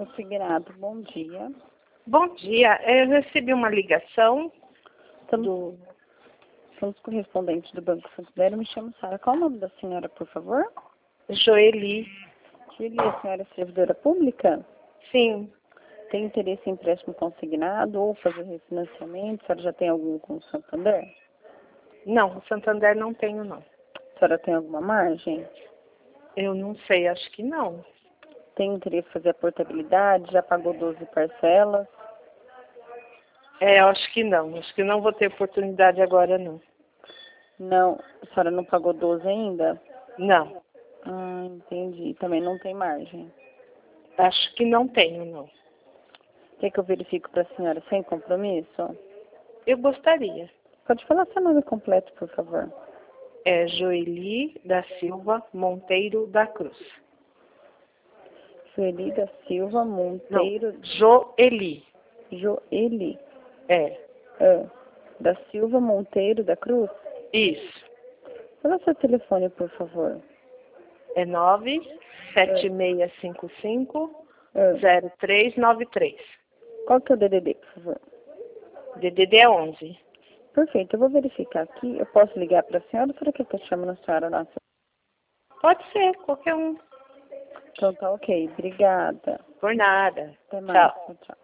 Consignado, bom dia. Bom dia, eu recebi uma ligação Somos correspondentes do Banco Santander. Eu me chamo Sara. Qual o nome da senhora, por favor? Joeli. Joeli, a senhora é servidora pública? Sim. Tem interesse em empréstimo consignado ou fazer refinanciamento? A senhora já tem algum com o Santander? Não, o Santander não tenho, não. A senhora tem alguma margem? Eu não sei, acho que não. Tem interesse em fazer a portabilidade? Já pagou 12 parcelas? Eu acho que não. Acho que não vou ter oportunidade agora, não. Não, a senhora não pagou 12 ainda? Não. Ah, entendi. Também não tem margem. Acho que não tenho, não. Quer que eu verifique para a senhora sem compromisso? Eu gostaria. Pode falar seu nome completo, por favor. É Joeli da Silva Monteiro da Cruz. Joeli da Silva Monteiro. Não, Joeli. Joeli. É. Da Silva Monteiro da Cruz? Isso. Fala seu telefone, por favor. É 97655-0393. Qual que é o DDD, por favor? DDD é 11. Perfeito, eu vou verificar aqui. Eu posso ligar para a senhora ou será que eu chamo na senhora lá? Pode ser, qualquer um. Então tá ok, obrigada. Por nada. Até mais. Tchau. Tchau.